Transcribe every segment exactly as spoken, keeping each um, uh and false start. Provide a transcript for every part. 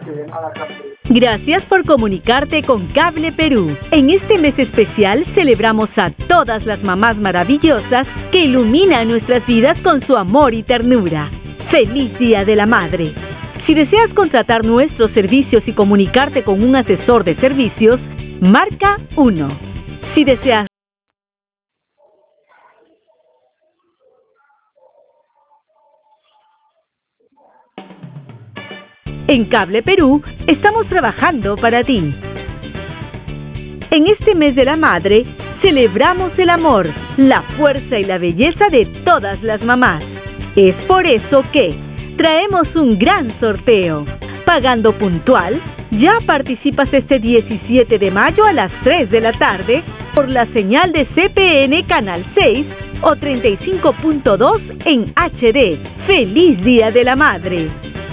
Gracias por comunicarte con Cable Perú. En este mes especial celebramos a todas las mamás maravillosas que iluminan nuestras vidas con su amor y ternura. ¡Feliz Día de la Madre! Si deseas contratar nuestros servicios y comunicarte con un asesor de servicios, marca uno. Si deseas En Cable Perú, estamos trabajando para ti. En este mes de la madre, celebramos el amor, la fuerza y la belleza de todas las mamás. Es por eso que traemos un gran sorteo. Pagando puntual, ya participas este diecisiete de mayo a las tres de la tarde por la señal de C P N Canal seis o treinta y cinco punto dos en H D. ¡Feliz Día de la Madre!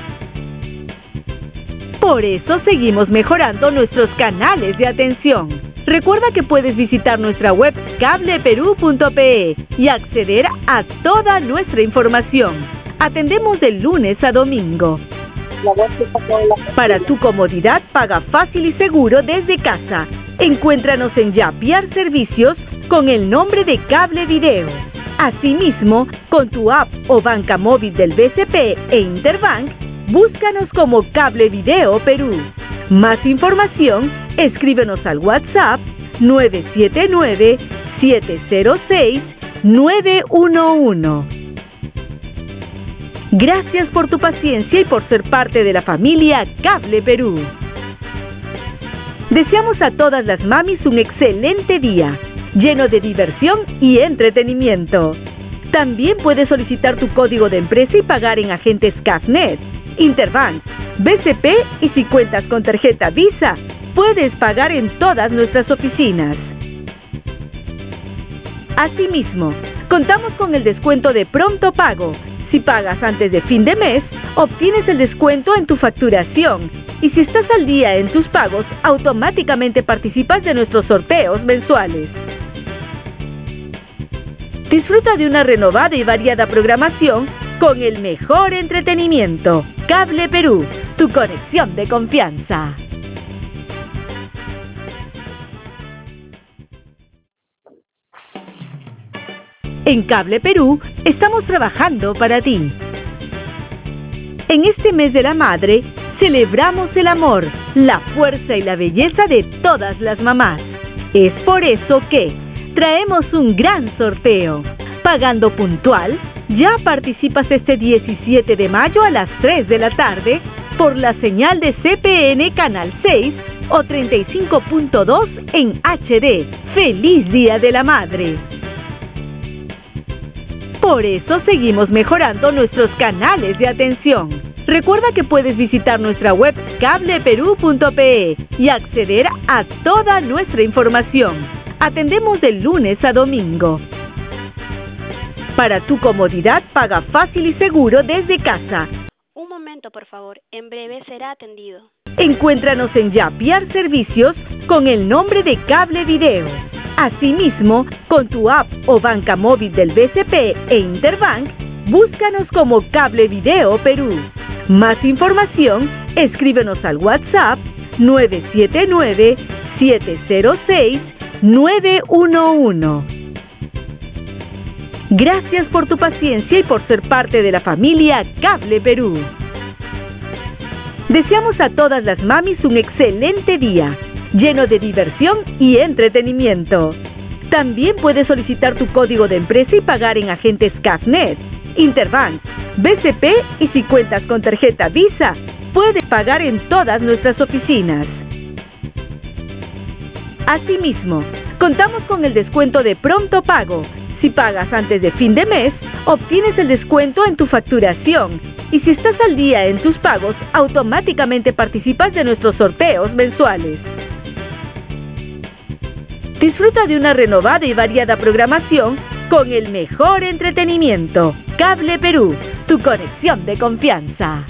Por eso seguimos mejorando nuestros canales de atención. Recuerda que puedes visitar nuestra web cable perú punto pe y acceder a toda nuestra información. Atendemos de lunes a domingo. Para tu comodidad, paga fácil y seguro desde casa. Encuéntranos en Yapiar Servicios con el nombre de Cable Video. Asimismo, con tu app o banca móvil del B C P e Interbank, búscanos como Cable Video Perú. Más información, escríbenos al WhatsApp nueve siete nueve, siete cero seis, nueve uno uno. Gracias por tu paciencia y por ser parte de la familia Cable Perú. Deseamos a todas las mamis un excelente día, lleno de diversión y entretenimiento. También puedes solicitar tu código de empresa y pagar en agentes Cafnet, Interbank, B C P y si cuentas con tarjeta Visa, puedes pagar en todas nuestras oficinas. Asimismo, contamos con el descuento de pronto pago. Si pagas antes de fin de mes, obtienes el descuento en tu facturación. Y si estás al día en tus pagos, automáticamente participas de nuestros sorteos mensuales. Disfruta de una renovada y variada programación con el mejor entretenimiento. Cable Perú, tu conexión de confianza. En Cable Perú, estamos trabajando para ti. En este mes de la madre, celebramos el amor, la fuerza y la belleza de todas las mamás. Es por eso que traemos un gran sorteo. Pagando puntual, ya participas este diecisiete de mayo a las tres de la tarde por la señal de C P N Canal seis o treinta y cinco punto dos en H D. ¡Feliz Día de la Madre! Por eso seguimos mejorando nuestros canales de atención. Recuerda que puedes visitar nuestra web cable perú punto pe y acceder a toda nuestra información. Atendemos de lunes a domingo. Para tu comodidad, paga fácil y seguro desde casa. Un momento, por favor. En breve será atendido. Encuéntranos en Yapiar Servicios con el nombre de Cable Video. Asimismo, con tu app o banca móvil del B C P e Interbank, búscanos como Cable Video Perú. Más información, escríbenos al WhatsApp nueve siete nueve, siete cero seis, nueve uno uno. Gracias por tu paciencia y por ser parte de la familia Cable Perú. Deseamos a todas las mamis un excelente día, lleno de diversión y entretenimiento. También puedes solicitar tu código de empresa y pagar en agentes Cafnet, Interbank, B C P y si cuentas con tarjeta Visa, puedes pagar en todas nuestras oficinas. Asimismo, contamos con el descuento de pronto pago. Si pagas antes de fin de mes, obtienes el descuento en tu facturación. Y si estás al día en tus pagos, automáticamente participas de nuestros sorteos mensuales. Disfruta de una renovada y variada programación con el mejor entretenimiento. Cable Perú, tu conexión de confianza.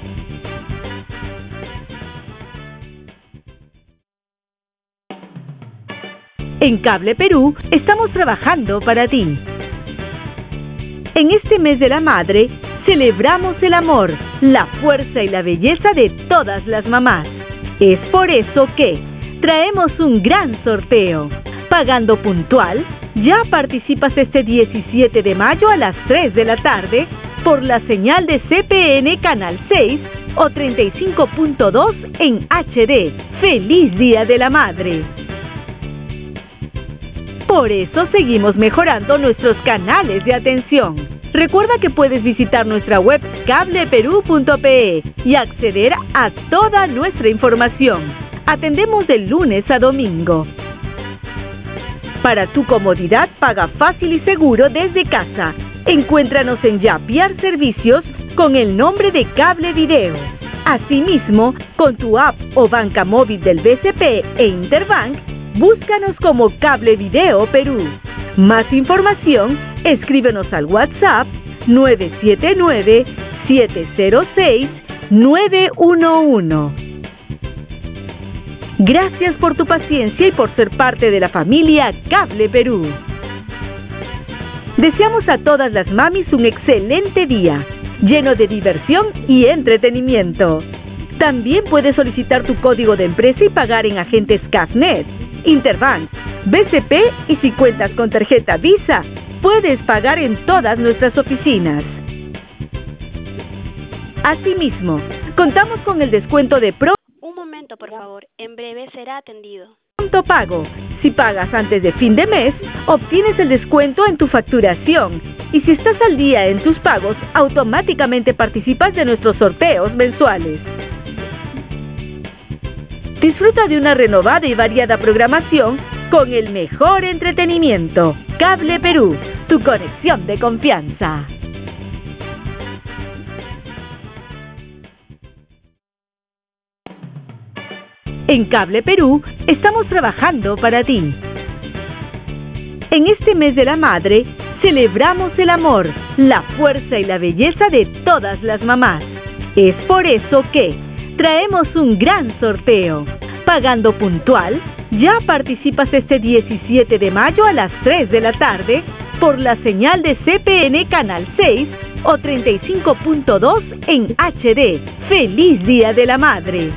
En Cable Perú, estamos trabajando para ti. En este mes de la madre, celebramos el amor, la fuerza y la belleza de todas las mamás. Es por eso que traemos un gran sorteo. Pagando puntual, ya participas este diecisiete de mayo a las tres de la tarde por la señal de C P N Canal seis o treinta y cinco punto dos en H D. ¡Feliz Día de la Madre! Por eso seguimos mejorando nuestros canales de atención. Recuerda que puedes visitar nuestra web cable perú punto pe y acceder a toda nuestra información. Atendemos de lunes a domingo. Para tu comodidad, paga fácil y seguro desde casa. Encuéntranos en Yapiar Servicios con el nombre de Cable Video. Asimismo, con tu app o banca móvil del B C P e Interbank, búscanos como Cable Video Perú. Más información, escríbenos al WhatsApp nueve siete nueve, siete cero seis, nueve uno uno. Gracias por tu paciencia y por ser parte de la familia Cable Perú. Deseamos a todas las mamis un excelente día, lleno de diversión y entretenimiento. También puedes solicitar tu código de empresa y pagar en agentes CAFNet, Interbank, B C P y si cuentas con tarjeta Visa, puedes pagar en todas nuestras oficinas. Asimismo, contamos con el descuento de Pro. Un momento, por favor. En breve será atendido. Pronto Pago. Si pagas antes de fin de mes, obtienes el descuento en tu facturación. Y si estás al día en tus pagos, automáticamente participas de nuestros sorteos mensuales. Disfruta de una renovada y variada programación con el mejor entretenimiento. Cable Perú, tu conexión de confianza. En Cable Perú estamos trabajando para ti. En este mes de la madre, celebramos el amor, la fuerza y la belleza de todas las mamás. Es por eso que traemos un gran sorteo. Pagando puntual, ya participas este diecisiete de mayo a las tres de la tarde por la señal de C P N Canal seis o treinta y cinco punto dos en H D. ¡Feliz Día de la Madre!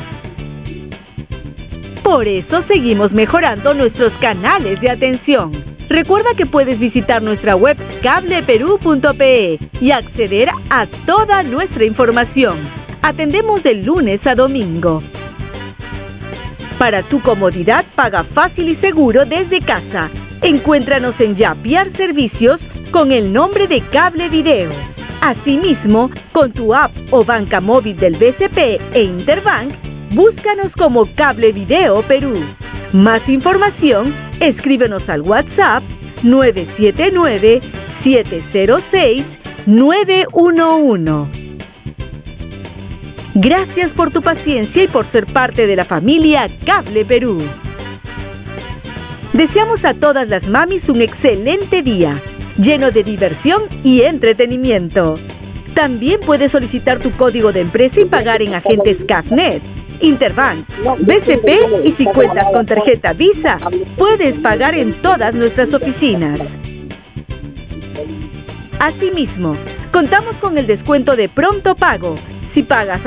Por eso seguimos mejorando nuestros canales de atención. Recuerda que puedes visitar nuestra web cable perú punto pe y acceder a toda nuestra información. Atendemos de lunes a domingo. Para tu comodidad, paga fácil y seguro desde casa. Encuéntranos en Yapiar Servicios con el nombre de Cable Video. Asimismo, con tu app o banca móvil del B C P e Interbank, búscanos como Cable Video Perú. Más información, escríbenos al WhatsApp nueve siete nueve, siete cero seis, nueve uno uno. Gracias por tu paciencia y por ser parte de la familia Cable Perú. Deseamos a todas las mamis un excelente día, lleno de diversión y entretenimiento. También puedes solicitar tu código de empresa y pagar en agentes CAFNet, Interbank, B C P y si cuentas con tarjeta Visa, puedes pagar en todas nuestras oficinas. Asimismo, contamos con el descuento de Pronto Pago. Si pagas